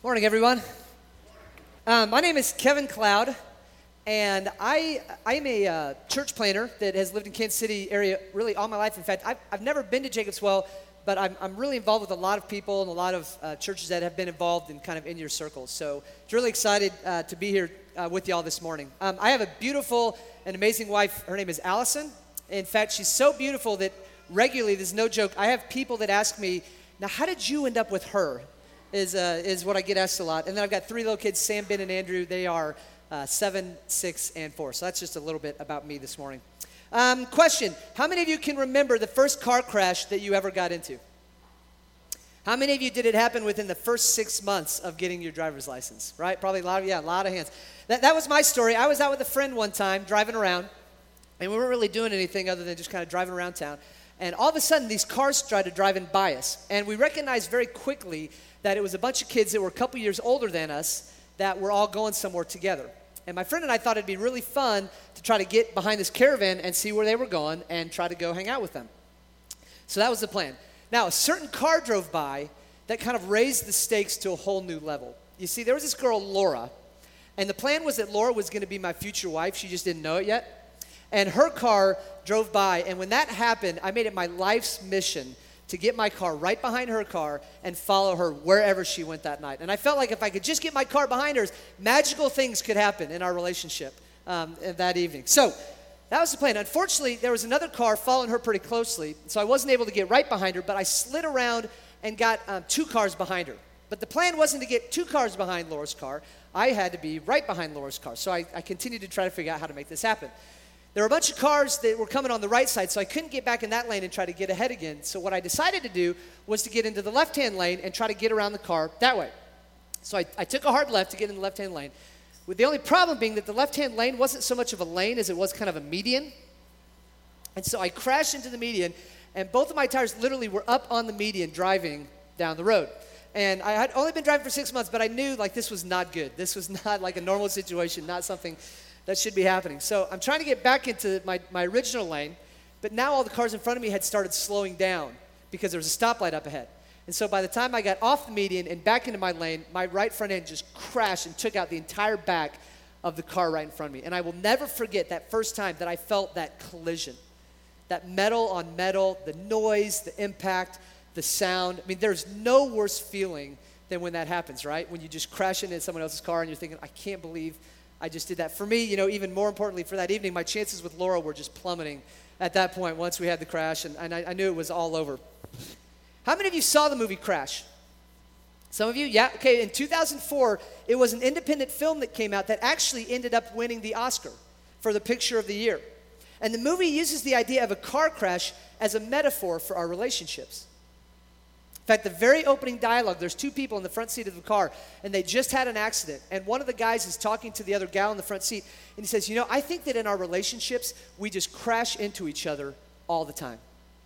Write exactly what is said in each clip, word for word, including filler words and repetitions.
Morning, everyone. Um, my name is Kevin Cloud, and I I am a uh, church planter that has lived in Kansas City area really all my life. In fact, I've, I've never been to Jacobswell, but I'm, I'm really involved with a lot of people and a lot of uh, churches that have been involved in kind of in your circles. So I'm really excited uh, to be here uh, with y'all this morning. Um, I have a beautiful and amazing wife. Her name is Allison. In fact, she's so beautiful that regularly, this is no joke, I have people that ask me, now how did you end up with her? Is uh, is what I get asked a lot. And then I've got three little kids, Sam, Ben, and Andrew. They are uh, seven, six, and four. So that's just a little bit about me this morning. Um, question, how many of you can remember the first car crash that you ever got into? How many of you did it happen within the first six months of getting your driver's license, right? Probably a lot of, yeah, a lot of hands. That, that was my story. I was out with a friend one time driving around, and we weren't really doing anything other than just kind of driving around town. And all of a sudden, these cars started driving by us. And we recognized very quickly that it was a bunch of kids that were a couple years older than us that were all going somewhere together. And my friend and I thought it'd be really fun to try to get behind this caravan and see where they were going and try to go hang out with them. So that was the plan. Now, a certain car drove by that kind of raised the stakes to a whole new level. You see, there was this girl, Laura, and the plan was that Laura was going to be my future wife. She just didn't know it yet. And her car drove by, and when that happened, I made it my life's mission to get my car right behind her car and follow her wherever she went that night. And I felt like if I could just get my car behind hers, magical things could happen in our relationship um, that evening. So that was the plan. Unfortunately, there was another car following her pretty closely, so I wasn't able to get right behind her, but I slid around and got um, two cars behind her. But the plan wasn't to get two cars behind Laura's car. I had to be right behind Laura's car. So I, I continued to try to figure out how to make this happen. There were a bunch of cars that were coming on the right side, so I couldn't get back in that lane and try to get ahead again. So what I decided to do was to get into the left-hand lane and try to get around the car that way. So I, I took a hard left to get in the left-hand lane, with the only problem being that the left-hand lane wasn't so much of a lane as it was kind of a median. And so I crashed into the median, and both of my tires literally were up on the median driving down the road. And I had only been driving for six months, but I knew like this was not good. This was not like a normal situation, not something that should be happening. So I'm trying to get back into my, my original lane, but now all the cars in front of me had started slowing down because there was a stoplight up ahead. And so by the time I got off the median and back into my lane, my right front end just crashed and took out the entire back of the car right in front of me. And I will never forget that first time that I felt that collision, that metal on metal, the noise, the impact, the sound. I mean, there's no worse feeling than when that happens, right? When you just crash into someone else's car and you're thinking, I can't believe I just did that. For me, you know, even more importantly for that evening, my chances with Laura were just plummeting at that point once we had the crash, and, and I, I knew it was all over. How many of you saw the movie Crash? Some of you? Yeah, okay, in two thousand four, it was an independent film that came out that actually ended up winning the Oscar for the picture of the year. And the movie uses the idea of a car crash as a metaphor for our relationships. In fact, the very opening dialogue, there's two people in the front seat of the car, and they just had an accident. And one of the guys is talking to the other gal in the front seat, and he says, you know, I think that in our relationships, we just crash into each other all the time.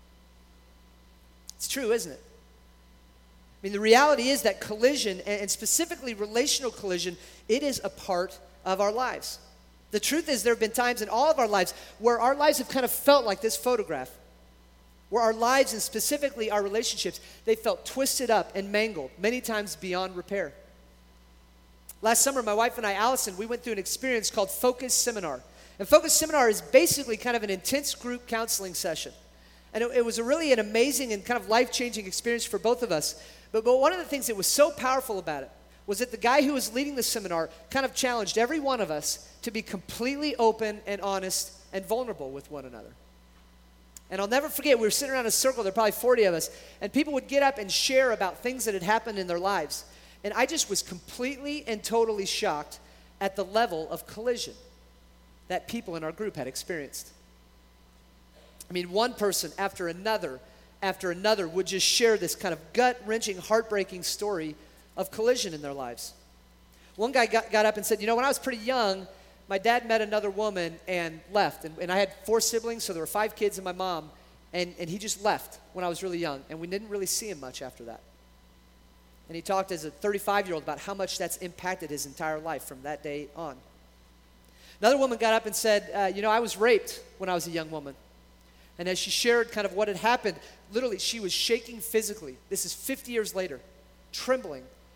It's true, isn't it? I mean, the reality is that collision, and specifically relational collision, it is a part of our lives. The truth is there have been times in all of our lives where our lives have kind of felt like this photograph, where our lives, and specifically our relationships, they felt twisted up and mangled, many times beyond repair. Last summer, my wife and I, Allison, we went through an experience called Focus Seminar. And Focus Seminar is basically kind of an intense group counseling session. And it, it was a really an amazing and kind of life-changing experience for both of us. But, but one of the things that was so powerful about it was that the guy who was leading the seminar kind of challenged every one of us to be completely open and honest and vulnerable with one another. And I'll never forget, we were sitting around a circle, there were probably forty of us, and people would get up and share about things that had happened in their lives. And I just was completely and totally shocked at the level of collision that people in our group had experienced. I mean, one person after another after another would just share this kind of gut-wrenching, heartbreaking story of collision in their lives. One guy got, got up and said, you know, when I was pretty young, my dad met another woman and left. And, and I had four siblings, so there were five kids and my mom. And, and he just left when I was really young. And we didn't really see him much after that. And he talked as a thirty-five-year-old about how much that's impacted his entire life from that day on. Another woman got up and said, uh, you know, I was raped when I was a young woman. And as she shared kind of what had happened, literally she was shaking physically. This is fifty years later, trembling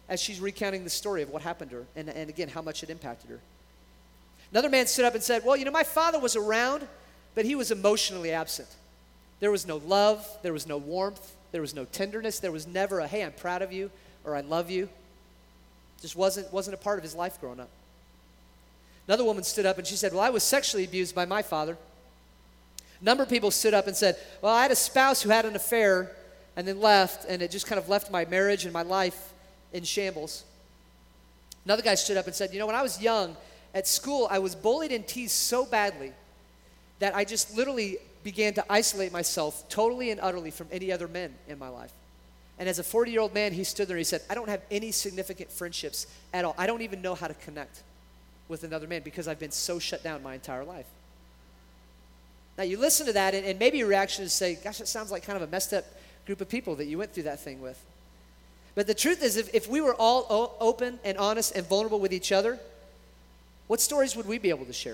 as she's recounting the story of what happened to her and, and again, how much it impacted her. Another man stood up and said, well, you know, my father was around, but he was emotionally absent. There was no love, there was no warmth, there was no tenderness, there was never a, hey, I'm proud of you, or I love you. Just wasn't, wasn't a part of his life growing up. Another woman stood up and she said, well, I was sexually abused by my father. A number of people stood up and said, well, I had a spouse who had an affair and then left, and it just kind of left my marriage and my life in shambles. Another guy stood up and said, you know, when I was young, at school, I was bullied and teased so badly that I just literally began to isolate myself totally and utterly from any other men in my life. And as a forty-year-old man, he stood there and he said, I don't have any significant friendships at all. I don't even know how to connect with another man because I've been so shut down my entire life. Now, you listen to that, and, and maybe your reaction is to say, gosh, that sounds like kind of a messed up group of people that you went through that thing with. But the truth is, if, if we were all o- open and honest and vulnerable with each other, what stories would we be able to share?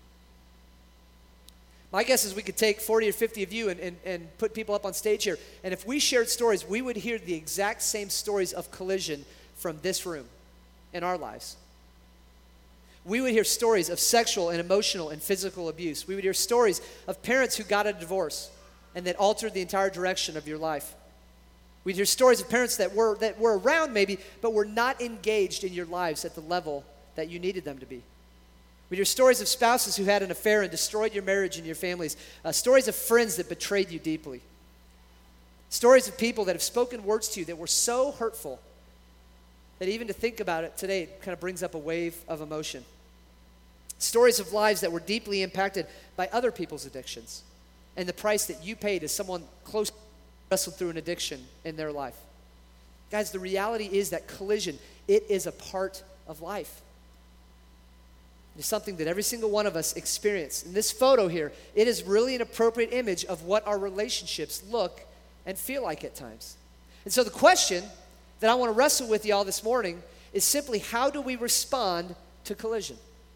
My guess is we could take forty or fifty of you and, and, and put people up on stage here, and if we shared stories, we would hear the exact same stories of collision from this room in our lives. We would hear stories of sexual and emotional and physical abuse. We would hear stories of parents who got a divorce and that altered the entire direction of your life. We'd hear stories of parents that were, that were around maybe, but were not engaged in your lives at the level that you needed them to be. We'd hear stories of spouses who had an affair and destroyed your marriage and your families. Uh, stories of friends that betrayed you deeply. Stories of people that have spoken words to you that were so hurtful that even to think about it today, it kind of brings up a wave of emotion. Stories of lives that were deeply impacted by other people's addictions and the price that you paid as someone close wrestled through an addiction in their life. Guys, the reality is that collision, it is a part of life. It's something that every single one of us experience. In this photo here, it is really an appropriate image of what our relationships look and feel like at times. And so the question that I want to wrestle with y'all this morning is simply, how do we respond to collision?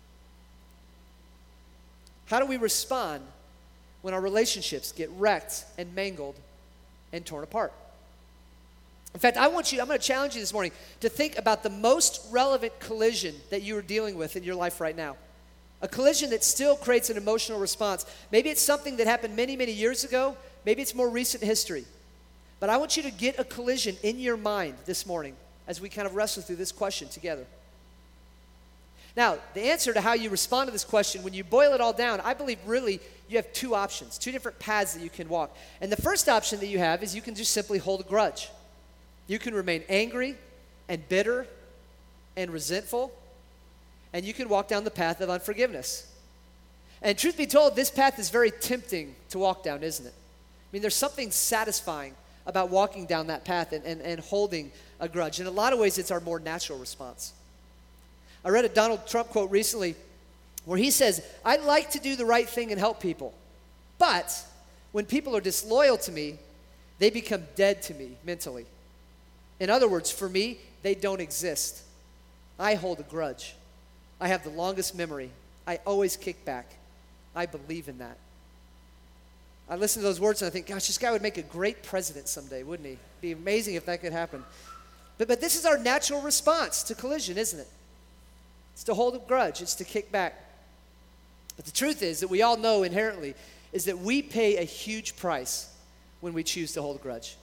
How do we respond when our relationships get wrecked and mangled and torn apart? In fact, I want you, I'm going to challenge you this morning to think about the most relevant collision that you are dealing with in your life right now. A collision that still creates an emotional response. Maybe it's something that happened many, many years ago. Maybe it's more recent history. But I want you to get a collision in your mind this morning as we kind of wrestle through this question together. Now, the answer to how you respond to this question, when you boil it all down, I believe really you have two options, two different paths that you can walk. And the first option that you have is you can just simply hold a grudge. You can remain angry and bitter and resentful, and you can walk down the path of unforgiveness. And truth be told, this path is very tempting to walk down, isn't it? I mean, there's something satisfying about walking down that path and, and, and holding a grudge. In a lot of ways, it's our more natural response. I read a Donald Trump quote recently where he says, I like to do the right thing and help people, but when people are disloyal to me, they become dead to me mentally. In other words, for me, they don't exist. I hold a grudge. I have the longest memory. I always kick back. I believe in that. I listen to those words and I think, gosh, this guy would make a great president someday, wouldn't he? It'd be amazing if that could happen. But, but this is our natural response to collision, isn't it? It's to hold a grudge. It's to kick back. But the truth is that we all know inherently is that we pay a huge price when we choose to hold a grudge.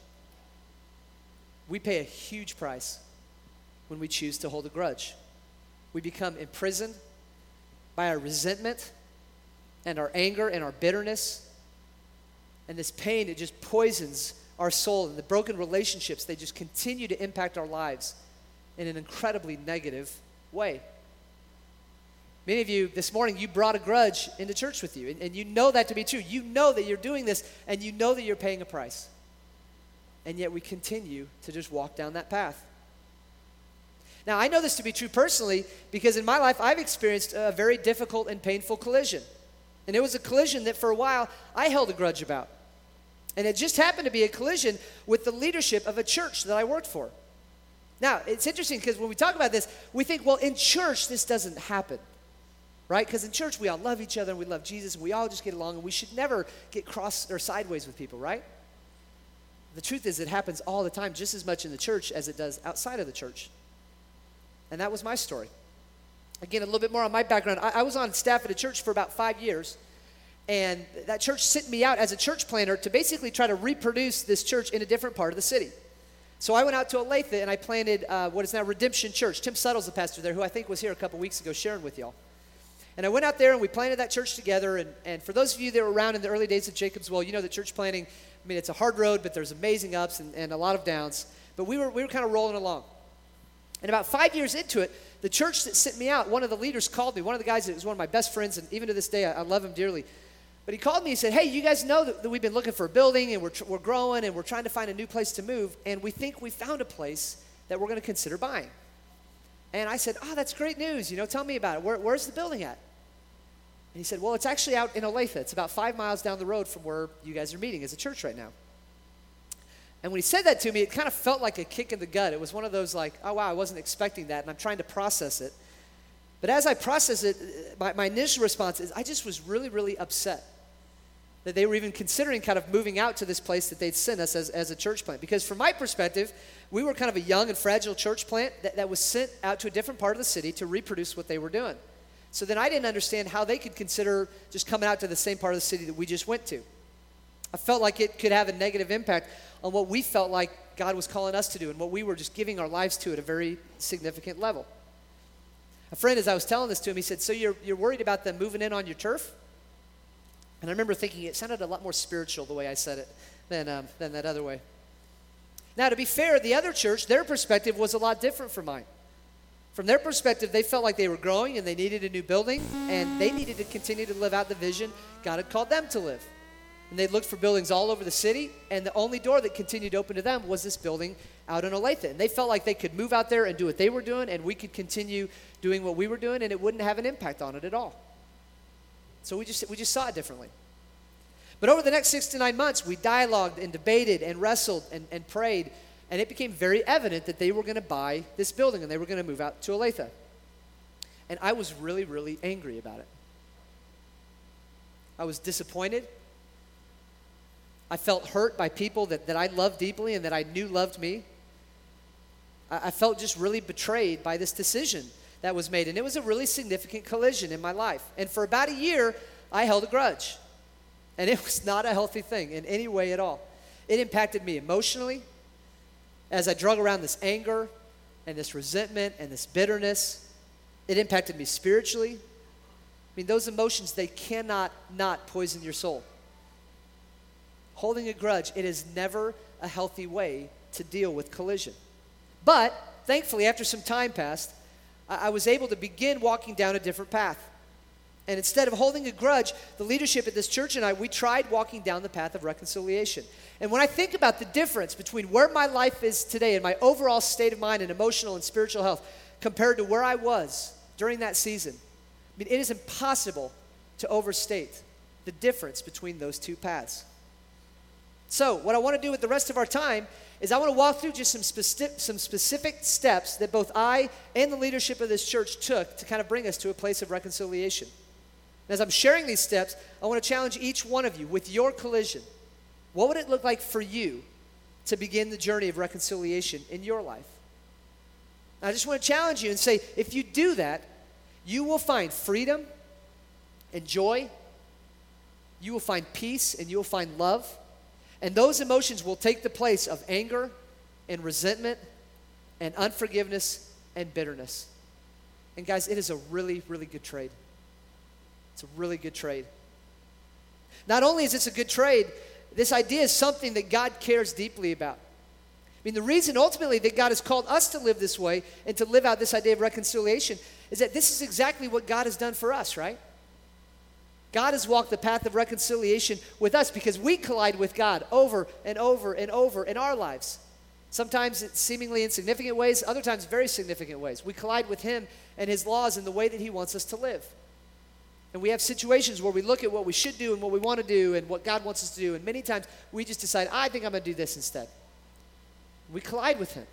We pay a huge price when we choose to hold a grudge. We become imprisoned by our resentment and our anger and our bitterness. And this pain, it just poisons our soul. And the broken relationships, they just continue to impact our lives in an incredibly negative way. Many of you, this morning, you brought a grudge into church with you. And, and you know that to be true. You know that you're doing this, and you know that you're paying a price. And yet we continue to just walk down that path. Now, I know this to be true personally because in my life, I've experienced a very difficult and painful collision. And it was a collision that for a while I held a grudge about. And it just happened to be a collision with the leadership of a church that I worked for. Now, it's interesting because when we talk about this, we think, well, in church, this doesn't happen. Right? Because in church, we all love each other and we love Jesus and we all just get along and we should never get cross or sideways with people, right? The truth is it happens all the time, just as much in the church as it does outside of the church. And that was my story. Again, a little bit more on my background. I, I was on staff at a church for about five years. And that church sent me out as a church planner to basically try to reproduce this church in a different part of the city. So I went out to Olathe and I planted uh, what is now Redemption Church. Tim Suttle's the pastor there, who I think was here a couple weeks ago sharing with y'all. And I went out there and we planted that church together. And, and for those of you that were around in the early days of Jacob's Well, you know that church planting, I mean, it's a hard road, but there's amazing ups and, and a lot of downs. But we were, we were kind of rolling along. And about five years into it, the church that sent me out, one of the leaders called me, one of the guys that was one of my best friends, and even to this day, I, I love him dearly. But he called me and said, hey, you guys know that, that we've been looking for a building and we're, tr- we're growing and we're trying to find a new place to move, and we think we found a place that we're going to consider buying. And I said, oh, that's great news. You know, tell me about it. Where, where's the building at? And he said, well, it's actually out in Olathe. It's about five miles down the road from where you guys are meeting as a church right now. And when he said that to me, it kind of felt like a kick in the gut. It was one of those like, oh, wow, I wasn't expecting that, and I'm trying to process it. But as I process it, my, my initial response is I just was really, really upset that they were even considering kind of moving out to this place that they'd sent us as, as a church plant. Because from my perspective, we were kind of a young and fragile church plant that, that was sent out to a different part of the city to reproduce what they were doing. So then I didn't understand how they could consider just coming out to the same part of the city that we just went to. I felt like it could have a negative impact on what we felt like God was calling us to do and what we were just giving our lives to at a very significant level. A friend, as I was telling this to him, he said, so you're, you're worried about them moving in on your turf? And I remember thinking it sounded a lot more spiritual the way I said it than, um, than that other way. Now, to be fair, the other church, their perspective was a lot different from mine. From their perspective, they felt like they were growing and they needed a new building, and they needed to continue to live out the vision God had called them to live. And they looked for buildings all over the city, and the only door that continued open to them was this building out in Olathe. And they felt like they could move out there and do what they were doing, and we could continue doing what we were doing, and it wouldn't have an impact on it at all. So we just we just saw it differently. But over the next six to nine months, we dialogued and debated and wrestled and, and prayed, and it became very evident that they were going to buy this building and they were going to move out to Olathe. And I was really, really angry about it. I was disappointed. I felt hurt by people that, that I loved deeply and that I knew loved me. I, I felt just really betrayed by this decision that was made. And it was a really significant collision in my life. And for about a year, I held a grudge. And it was not a healthy thing in any way at all. It impacted me emotionally as I drug around this anger and this resentment and this bitterness. It impacted me spiritually. I mean, those emotions, they cannot not poison your soul. Holding a grudge, it is never a healthy way to deal with collision. But thankfully, after some time passed, I, I was able to begin walking down a different path. And instead of holding a grudge, the leadership at this church and I, we tried walking down the path of reconciliation. And when I think about the difference between where my life is today and my overall state of mind and emotional and spiritual health compared to where I was during that season, I mean, it is impossible to overstate the difference between those two paths. So what I want to do with the rest of our time is I want to walk through just some specific, some specific steps that both I and the leadership of this church took to kind of bring us to a place of reconciliation. As I'm sharing these steps, I want to challenge each one of you with your collision. What would it look like for you to begin the journey of reconciliation in your life? And I just want to challenge you and say, if you do that, you will find freedom and joy. You will find peace and you will find love. And those emotions will take the place of anger and resentment and unforgiveness and bitterness. And guys, it is a really, really good trade. It's a really good trade. Not only is this a good trade, this idea is something that God cares deeply about. I mean, the reason ultimately that God has called us to live this way and to live out this idea of reconciliation is that this is exactly what God has done for us, right? God has walked the path of reconciliation with us because we collide with God over and over and over in our lives. Sometimes in seemingly insignificant ways, other times very significant ways. We collide with Him and His laws and the way that He wants us to live. And we have situations where we look at what we should do and what we want to do and what God wants us to do. And many times we just decide, I think I'm going to do this instead. We collide with Him.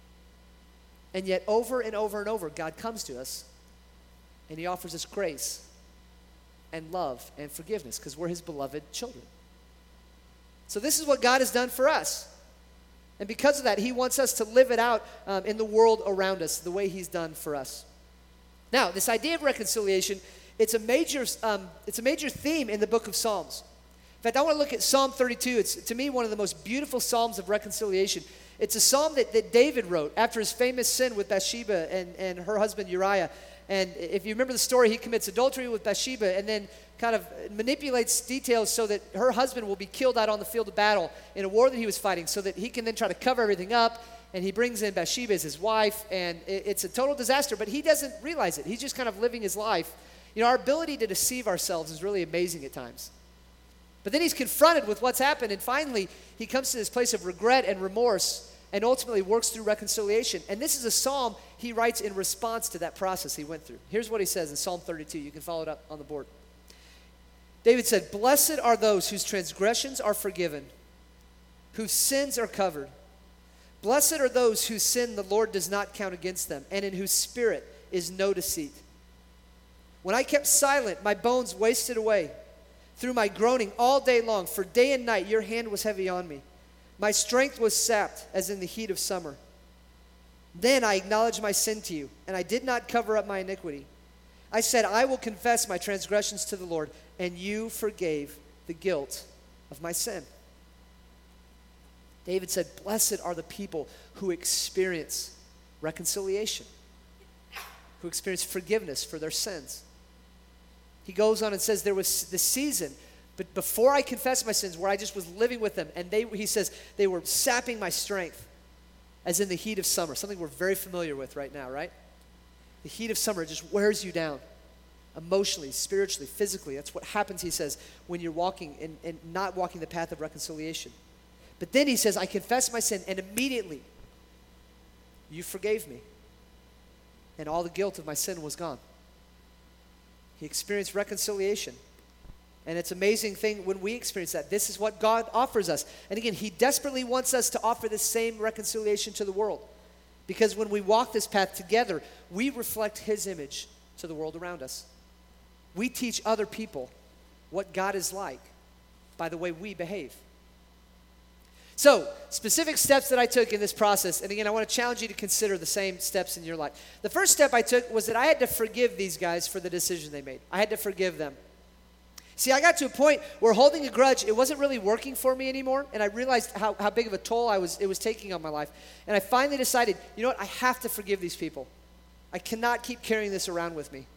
And yet over and over and over, God comes to us and He offers us grace and love and forgiveness because we're His beloved children. So this is what God has done for us. And because of that, he wants us to live it out um, in the world around us, the way he's done for us. Now, this idea of reconciliation, it's a major, um, it's a major theme in the book of Psalms. In fact, I want to look at Psalm thirty-two. It's, to me, one of the most beautiful psalms of reconciliation. It's a psalm that, that David wrote after his famous sin with Bathsheba and, and her husband Uriah. And if you remember the story, he commits adultery with Bathsheba and then kind of manipulates details so that her husband will be killed out on the field of battle in a war that he was fighting, so that he can then try to cover everything up. And he brings in Bathsheba as his wife, and it, it's a total disaster, but he doesn't realize it. He's just kind of living his life. You know, our ability to deceive ourselves is really amazing at times. But then he's confronted with what's happened, and finally he comes to this place of regret and remorse and ultimately works through reconciliation. And this is a psalm he writes in response to that process he went through. Here's what he says in Psalm thirty-two. You can follow it up on the board. David said, "Blessed are those whose transgressions are forgiven, whose sins are covered. Blessed are those whose sin the Lord does not count against them, and in whose spirit is no deceit. When I kept silent, my bones wasted away through my groaning all day long, for day and night your hand was heavy on me. My strength was sapped as in the heat of summer. Then I acknowledged my sin to you, and I did not cover up my iniquity. I said, I will confess my transgressions to the Lord, and you forgave the guilt of my sin." David said, blessed are the people who experience reconciliation, who experience forgiveness for their sins. He goes on and says, there was the season, but before I confessed my sins, where I just was living with them, and they, he says, they were sapping my strength, as in the heat of summer, something we're very familiar with right now, right? The heat of summer just wears you down, emotionally, spiritually, physically. That's what happens, he says, when you're walking and, and not walking the path of reconciliation. But then he says, I confessed my sin, and immediately you forgave me, and all the guilt of my sin was gone. He experienced reconciliation. And it's an amazing thing when we experience that. This is what God offers us. And again, he desperately wants us to offer the same reconciliation to the world. Because when we walk this path together, we reflect his image to the world around us. We teach other people what God is like by the way we behave. So, specific steps that I took in this process, and again, I want to challenge you to consider the same steps in your life. The first step I took was that I had to forgive these guys for the decision they made. I had to forgive them. See, I got to a point where holding a grudge, it wasn't really working for me anymore, and I realized how, how big of a toll I was, it was taking on my life. And I finally decided, you know what, I have to forgive these people. I cannot keep carrying this around with me.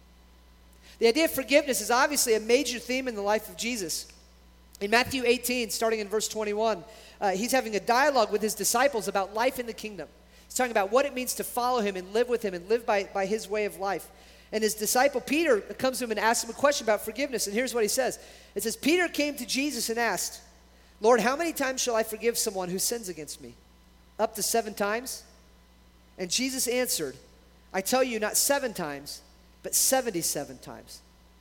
The idea of forgiveness is obviously a major theme in the life of Jesus. In Matthew eighteen, starting in verse twenty-one, uh, he's having a dialogue with his disciples about life in the kingdom. He's talking about what it means to follow him and live with him and live by, by his way of life. And his disciple Peter comes to him and asks him a question about forgiveness. And here's what he says. It says, Peter came to Jesus and asked, Lord, how many times shall I forgive someone who sins against me? Up to seven times? And Jesus answered, I tell you, not seven times, but seventy-seven times.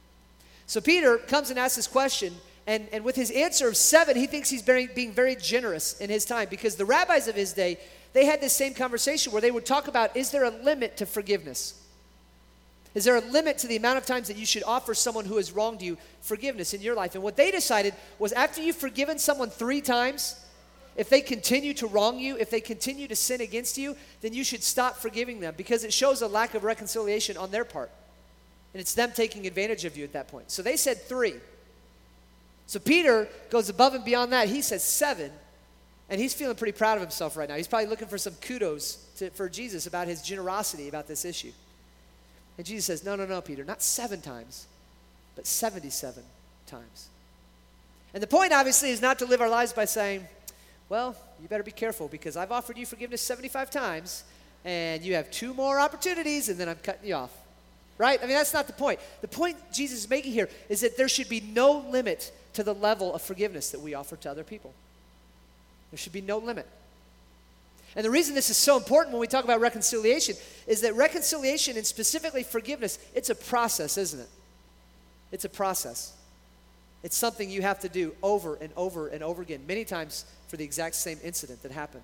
So Peter comes and asks this question, and, and with his answer of seven, he thinks he's very, being very generous in his time, because the rabbis of his day, they had this same conversation where they would talk about, is there a limit to forgiveness? Is there a limit to the amount of times that you should offer someone who has wronged you forgiveness in your life? And what they decided was, after you've forgiven someone three times, if they continue to wrong you, if they continue to sin against you, then you should stop forgiving them, because it shows a lack of reconciliation on their part. And it's them taking advantage of you at that point. So they said three. So Peter goes above and beyond that. He says seven. And he's feeling pretty proud of himself right now. He's probably looking for some kudos to, for Jesus about his generosity about this issue. And Jesus says, no, no, no, Peter, not seven times, but seventy-seven times. And the point, obviously, is not to live our lives by saying, well, you better be careful, because I've offered you forgiveness seventy-five times, and you have two more opportunities, and then I'm cutting you off. Right? I mean, that's not the point. The point Jesus is making here is that there should be no limit to the level of forgiveness that we offer to other people. There should be no limit. And the reason this is so important when we talk about reconciliation is that reconciliation, and specifically forgiveness, it's a process, isn't it? It's a process. It's something you have to do over and over and over again, many times for the exact same incident that happened.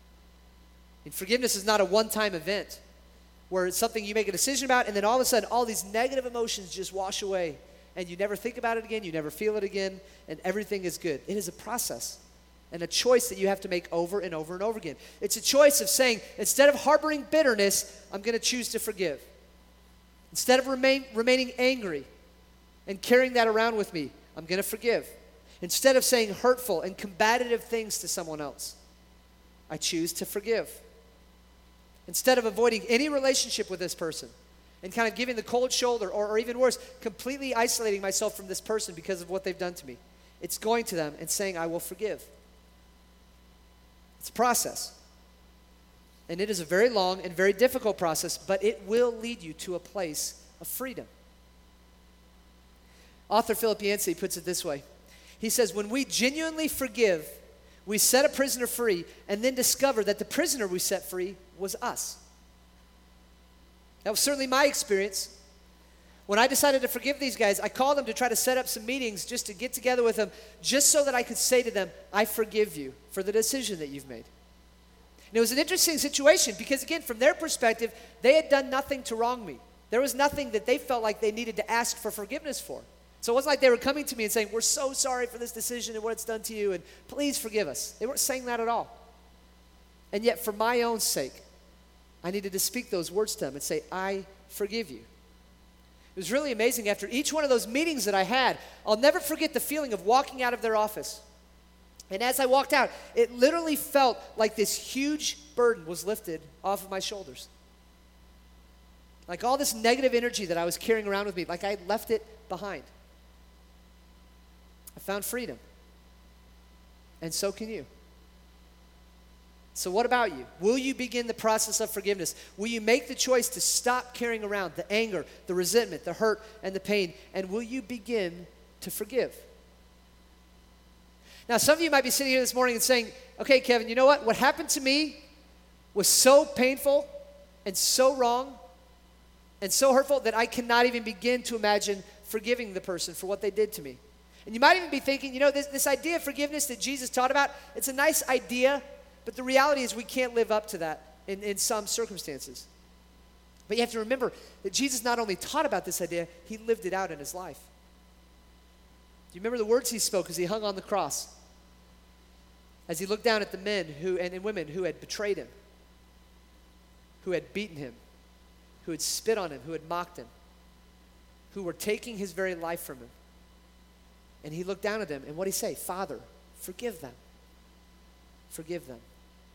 And forgiveness is not a one-time event where it's something you make a decision about, and then all of a sudden all these negative emotions just wash away, and you never think about it again, you never feel it again, and everything is good. It is a process. and a choice that you have to make over and over and over again. It's a choice of saying, instead of harboring bitterness, I'm going to choose to forgive. Instead of remain, remaining angry and carrying that around with me, I'm going to forgive. Instead of saying hurtful and combative things to someone else, I choose to forgive. Instead of avoiding any relationship with this person and kind of giving the cold shoulder, or, or even worse, completely isolating myself from this person because of what they've done to me, it's going to them and saying, I will forgive. It's a process. And it is a very long and very difficult process, but it will lead you to a place of freedom. Author Philip Yancey puts it this way. He says, when we genuinely forgive, we set a prisoner free and then discover that the prisoner we set free was us. That was certainly my experience. When I decided to forgive these guys, I called them to try to set up some meetings just to get together with them, just so that I could say to them, I forgive you for the decision that you've made. And it was an interesting situation because, again, from their perspective, they had done nothing to wrong me. There was nothing that they felt like they needed to ask for forgiveness for. So it wasn't like they were coming to me and saying, we're so sorry for this decision and what it's done to you, and please forgive us. They weren't saying that at all. And yet, for my own sake, I needed to speak those words to them and say, I forgive you. It was really amazing. After each one of those meetings that I had, I'll never forget the feeling of walking out of their office. And as I walked out, it literally felt like this huge burden was lifted off of my shoulders. Like all this negative energy that I was carrying around with me, like I had left it behind. I found freedom. And so can you. So what about you? Will you begin the process of forgiveness? Will you make the choice to stop carrying around the anger, the resentment, the hurt, and the pain? And will you begin to forgive? Now, some of you might be sitting here this morning and saying, okay, Kevin, you know what? What happened to me was so painful and so wrong and so hurtful that I cannot even begin to imagine forgiving the person for what they did to me. And you might even be thinking, you know, this, this idea of forgiveness that Jesus taught about, it's a nice idea, but the reality is we can't live up to that in, in some circumstances. But you have to remember that Jesus not only taught about this idea, he lived it out in his life. Do you remember the words he spoke as he hung on the cross? As he looked down at the men who and, and women who had betrayed him, who had beaten him, who had spit on him, who had mocked him, who were taking his very life from him. And he looked down at them, and what did he say? Father, forgive them. Forgive them.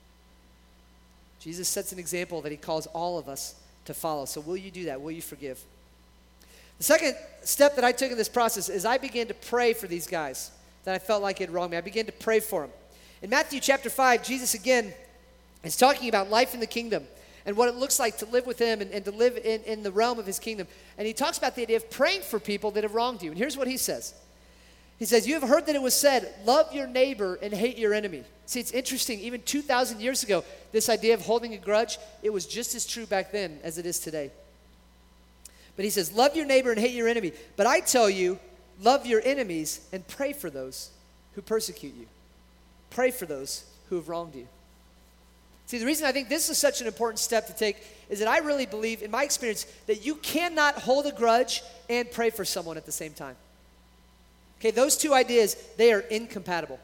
Jesus sets an example that he calls all of us to follow. So will you do that? Will you forgive? The second step that I took in this process is I began to pray for these guys that I felt like had wronged me. I began to pray for them. In Matthew chapter five, Jesus again is talking about life in the kingdom and what it looks like to live with him and, and to live in, in the realm of his kingdom. And he talks about the idea of praying for people that have wronged you. And here's what he says. He says, you have heard that it was said, love your neighbor and hate your enemy. See, it's interesting. Even two thousand years ago, this idea of holding a grudge, it was just as true back then as it is today. But he says, love your neighbor and hate your enemy. But I tell you, love your enemies and pray for those who persecute you. Pray for those who have wronged you. See, the reason I think this is such an important step to take is that I really believe, in my experience, that you cannot hold a grudge and pray for someone at the same time. Okay, those two ideas, they are incompatible.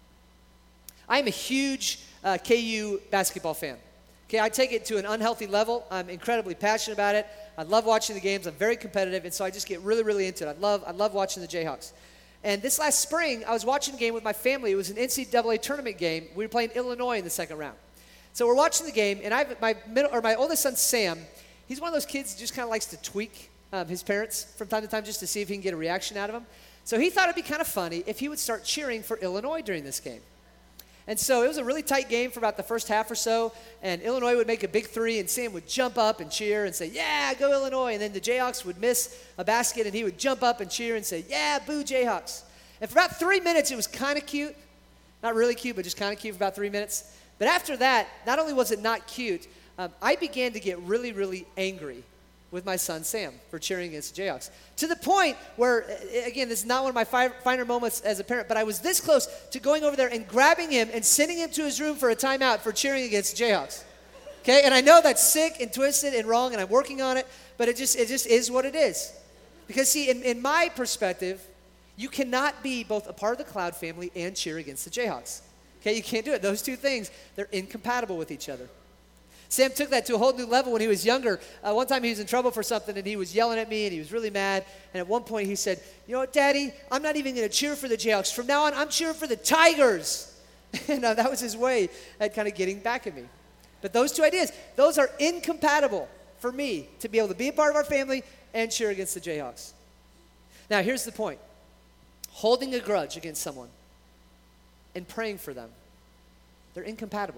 I am a huge uh, K U basketball fan. Okay, I take it to an unhealthy level. I'm incredibly passionate about it. I love watching the games. I'm very competitive, and so I just get really, really into it. I love, I love watching the Jayhawks. And this last spring, I was watching a game with my family. It was an N C double A tournament game. We were playing Illinois in the second round. So we're watching the game, and I have my middle or my oldest son, Sam. He's one of those kids that just kind of likes to tweak um, his parents from time to time just to see if he can get a reaction out of them. So he thought it'd be kind of funny if he would start cheering for Illinois during this game. And so it was a really tight game for about the first half or so, and Illinois would make a big three, and Sam would jump up and cheer and say, yeah, go Illinois. And then the Jayhawks would miss a basket, and he would jump up and cheer and say, yeah, boo Jayhawks. And for about three minutes, it was kind of cute. Not really cute, but just kind of cute for about three minutes. But after that, not only was it not cute, um, I began to get really, really angry with my son Sam for cheering against the Jayhawks. To the point where, again, this is not one of my fi- finer moments as a parent, but I was this close to going over there and grabbing him and sending him to his room for a timeout for cheering against the Jayhawks. Okay, and I know that's sick and twisted and wrong, and I'm working on it, but it just it just is what it is. Because see, in, in my perspective, you cannot be both a part of the Cloud family and cheer against the Jayhawks. Okay, you can't do it. Those two things, they're incompatible with each other. Sam took that to a whole new level when he was younger. Uh, one time he was in trouble for something, and he was yelling at me, and he was really mad. And at one point he said, you know what, Daddy, I'm not even going to cheer for the Jayhawks. From now on, I'm cheering for the Tigers. And uh, that was his way at kind of getting back at me. But those two ideas, those are incompatible for me to be able to be a part of our family and cheer against the Jayhawks. Now, here's the point. Holding a grudge against someone and praying for them, they're incompatible.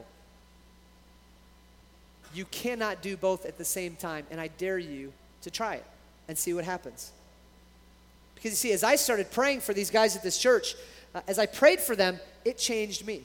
You cannot do both at the same time, and I dare you to try it and see what happens. Because you see, as I started praying for these guys at this church, uh, as I prayed for them, it changed me.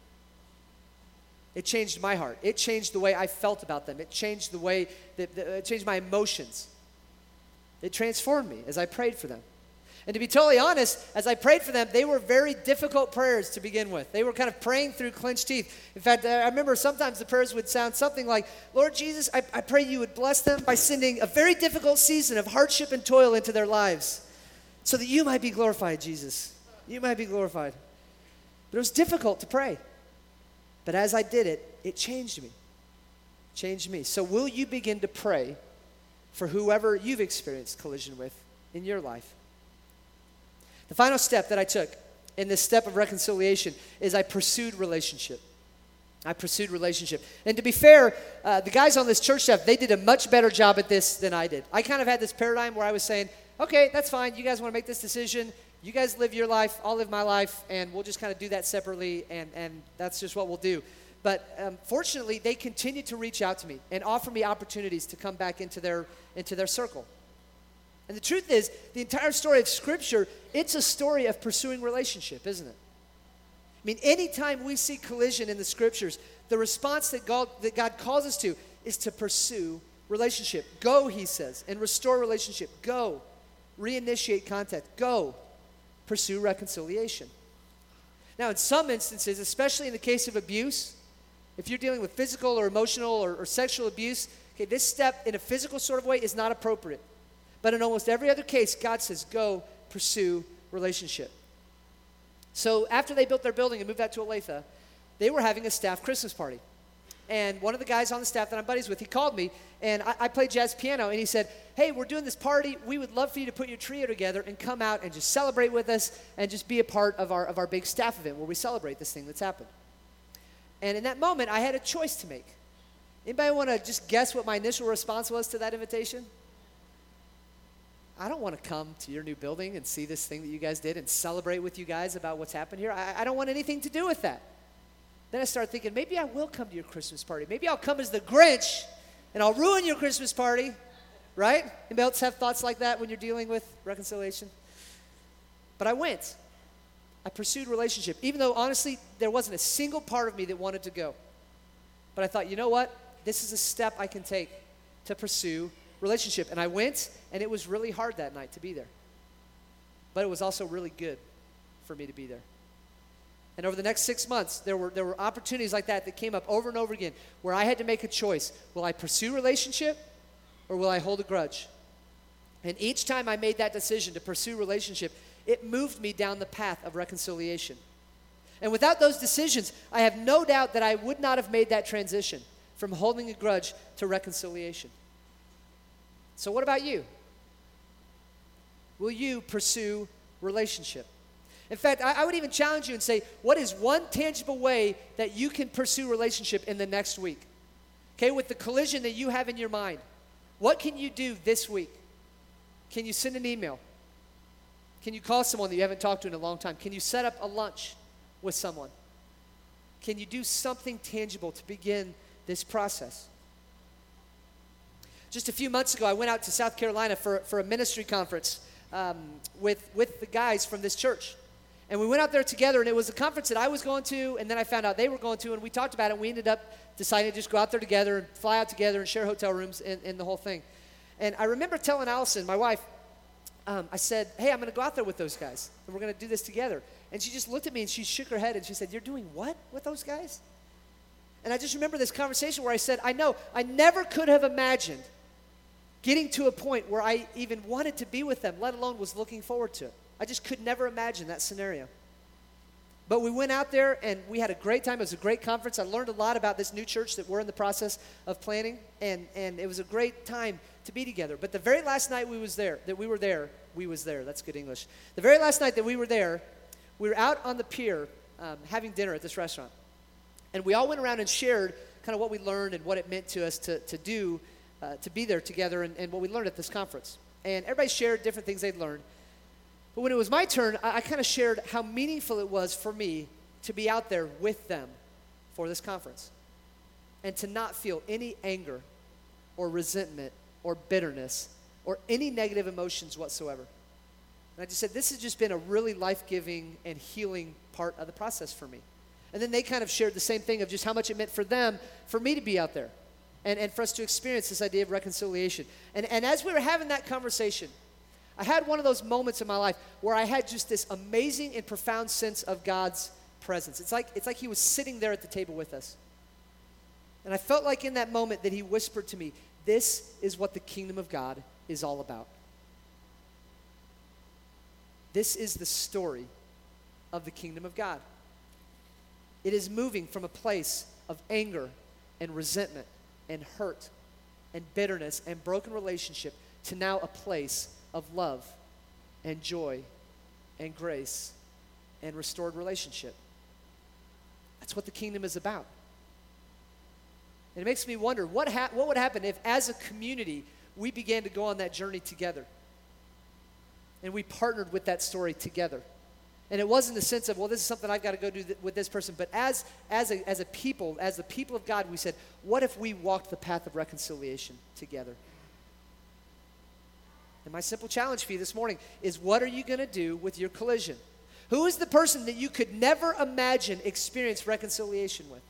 It changed my heart. It changed the way I felt about them. It changed the way, that, that, it changed my emotions. It transformed me as I prayed for them. And to be totally honest, as I prayed for them, they were very difficult prayers to begin with. They were kind of praying through clenched teeth. In fact, I remember sometimes the prayers would sound something like, Lord Jesus, I, I pray you would bless them by sending a very difficult season of hardship and toil into their lives so that you might be glorified, Jesus. You might be glorified. But it was difficult to pray. But as I did it, it changed me. It changed me. So will you begin to pray for whoever you've experienced collision with in your life? The final step that I took in this step of reconciliation is I pursued relationship. I pursued relationship. And to be fair, uh, the guys on this church staff, they did a much better job at this than I did. I kind of had this paradigm where I was saying, okay, that's fine. You guys want to make this decision. You guys live your life. I'll live my life. And we'll just kind of do that separately. And, and that's just what we'll do. But um, fortunately, they continued to reach out to me and offer me opportunities to come back into their, into their circle. And the truth is, the entire story of Scripture, it's a story of pursuing relationship, isn't it? I mean, anytime we see collision in the Scriptures, the response that God, that God calls us to is to pursue relationship. Go, he says, and restore relationship. Go, reinitiate contact. Go, pursue reconciliation. Now, in some instances, especially in the case of abuse, if you're dealing with physical or emotional or, or sexual abuse, okay, this step in a physical sort of way is not appropriate. But in almost every other case, God says, go pursue relationship. So after they built their building and moved out to Olathe, they were having a staff Christmas party. And one of the guys on the staff that I'm buddies with, he called me, and I, I played jazz piano, and he said, hey, we're doing this party. We would love for you to put your trio together and come out and just celebrate with us and just be a part of our, of our big staff event where we celebrate this thing that's happened. And in that moment, I had a choice to make. Anybody want to just guess what my initial response was to that invitation? I don't want to come to your new building and see this thing that you guys did and celebrate with you guys about what's happened here. I, I don't want anything to do with that. Then I started thinking, maybe I will come to your Christmas party. Maybe I'll come as the Grinch and I'll ruin your Christmas party, right? Anybody else have thoughts like that when you're dealing with reconciliation? But I went. I pursued relationship, even though honestly there wasn't a single part of me that wanted to go. But I thought, you know what? This is a step I can take to pursue relationship. And I went, and it was really hard that night to be there. But it was also really good for me to be there. And over the next six months, there were, there were opportunities like that that came up over and over again where I had to make a choice. Will I pursue relationship or will I hold a grudge? And each time I made that decision to pursue relationship, it moved me down the path of reconciliation. And without those decisions, I have no doubt that I would not have made that transition from holding a grudge to reconciliation. So what about you? Will you pursue relationship? In fact, I, I would even challenge you and say, what is one tangible way that you can pursue relationship in the next week? Okay, with the collision that you have in your mind, what can you do this week? Can you send an email? Can you call someone that you haven't talked to in a long time? Can you set up a lunch with someone? Can you do something tangible to begin this process? Just a few months ago, I went out to South Carolina for, for a ministry conference um, with, with the guys from this church. And we went out there together, and it was a conference that I was going to, and then I found out they were going to, and we talked about it, and we ended up deciding to just go out there together and fly out together and share hotel rooms and, and the whole thing. And I remember telling Allison, my wife, um, I said, hey, I'm going to go out there with those guys, and we're going to do this together. And she just looked at me, and she shook her head, and she said, you're doing what with those guys? And I just remember this conversation where I said, I know, I never could have imagined getting to a point where I even wanted to be with them, let alone was looking forward to it. I just could never imagine that scenario. But we went out there and we had a great time. It was a great conference. I learned a lot about this new church that we're in the process of planning, and, and it was a great time to be together. But the very last night we was there, that we were there, we was there, that's good English. The very last night that we were there, we were out on the pier um, having dinner at this restaurant. And we all went around and shared kind of what we learned and what it meant to us to, to do, uh, to be there together, and, and what we learned at this conference. And everybody shared different things they'd learned. But when it was my turn, I, I kind of shared how meaningful it was for me to be out there with them for this conference and to not feel any anger or resentment or bitterness or any negative emotions whatsoever. And I just said, this has just been a really life-giving and healing part of the process for me. And then they kind of shared the same thing of just how much it meant for them, for me to be out there and, and for us to experience this idea of reconciliation. And, and as we were having that conversation, I had one of those moments in my life where I had just this amazing and profound sense of God's presence. It's like, it's like he was sitting there at the table with us. And I felt like in that moment that he whispered to me, this is what the kingdom of God is all about. This is the story of the kingdom of God. It is moving from a place of anger and resentment and hurt and bitterness and broken relationship to now a place of love and joy and grace and restored relationship. That's what the kingdom is about. And it makes me wonder, what, ha- what would happen if as a community we began to go on that journey together and we partnered with that story together? And it wasn't the sense of, well, this is something I've got to go do th- with this person, but as, as, a, as a people, as the people of God, we said, what if we walked the path of reconciliation together? And my simple challenge for you this morning is, what are you going to do with your collision? Who is the person that you could never imagine experience reconciliation with?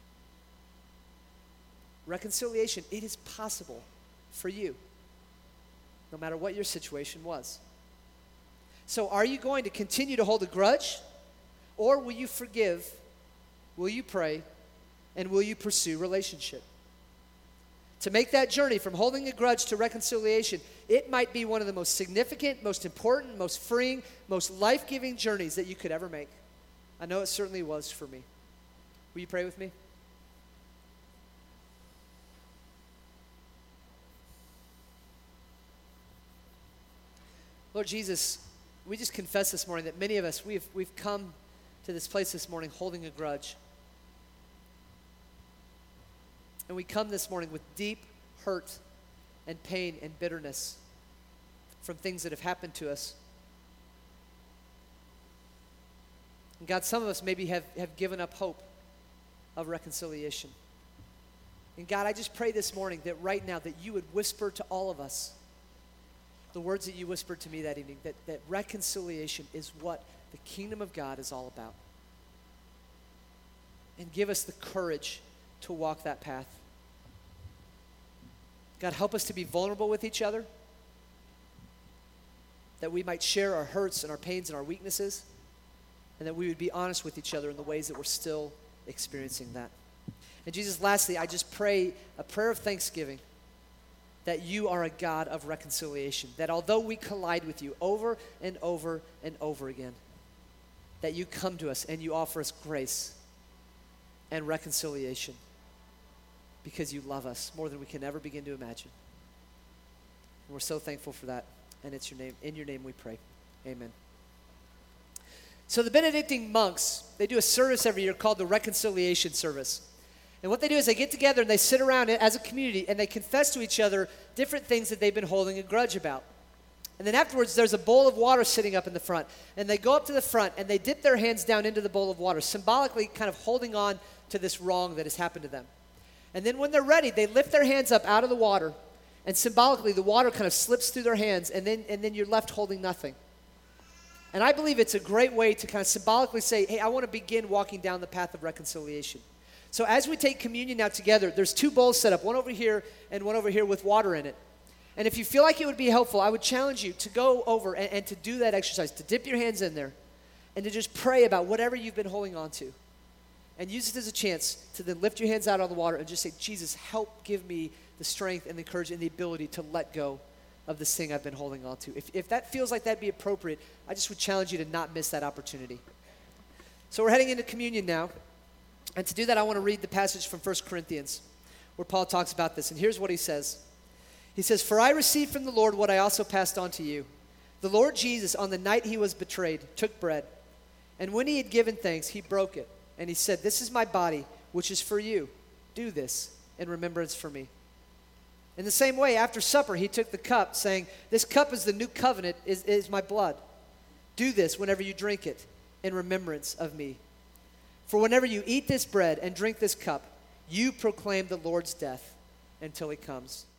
Reconciliation, it is possible for you, no matter what your situation was. So are you going to continue to hold a grudge, or will you forgive, will you pray, and will you pursue relationship? To make that journey from holding a grudge to reconciliation, it might be one of the most significant, most important, most freeing, most life-giving journeys that you could ever make. I know it certainly was for me. Will you pray with me? Lord Jesus, we just confess this morning that many of us, we've, we've come to this place this morning holding a grudge. And we come this morning with deep hurt and pain and bitterness from things that have happened to us. And God, some of us maybe have, have given up hope of reconciliation. And God, I just pray this morning that right now that you would whisper to all of us the words that you whispered to me that evening, that, that reconciliation is what the kingdom of God is all about. And give us the courage to walk that path. God, help us to be vulnerable with each other, that we might share our hurts and our pains and our weaknesses, and that we would be honest with each other in the ways that we're still experiencing that. And Jesus, lastly, I just pray a prayer of thanksgiving that you are a God of reconciliation, that although we collide with you over and over and over again, that you come to us and you offer us grace and reconciliation because you love us more than we can ever begin to imagine. And we're so thankful for that, and it's your name. In your name we pray. Amen. So the Benedictine monks, they do a service every year called the Reconciliation Service. And what they do is they get together and they sit around as a community and they confess to each other different things that they've been holding a grudge about. And then afterwards, there's a bowl of water sitting up in the front. And they go up to the front and they dip their hands down into the bowl of water, symbolically kind of holding on to this wrong that has happened to them. And then when they're ready, they lift their hands up out of the water, and symbolically the water kind of slips through their hands, and then, and then you're left holding nothing. And I believe it's a great way to kind of symbolically say, hey, I want to begin walking down the path of reconciliation. So as we take communion now together, there's two bowls set up, one over here and one over here with water in it. And if you feel like it would be helpful, I would challenge you to go over and, and to do that exercise, to dip your hands in there and to just pray about whatever you've been holding on to. And use it as a chance to then lift your hands out on the water and just say, Jesus, help give me the strength and the courage and the ability to let go of this thing I've been holding on to. If, if that feels like that'd be appropriate, I just would challenge you to not miss that opportunity. So we're heading into communion now. And to do that, I want to read the passage from First Corinthians where Paul talks about this. And here's what he says. He says, "For I received from the Lord what I also passed on to you. The Lord Jesus, on the night he was betrayed, took bread. And when he had given thanks, he broke it. And he said, 'This is my body, which is for you. Do this in remembrance for me.' In the same way, after supper, he took the cup, saying, 'This cup is the new covenant, is, is my blood. Do this whenever you drink it in remembrance of me. For whenever you eat this bread and drink this cup, you proclaim the Lord's death until he comes.'"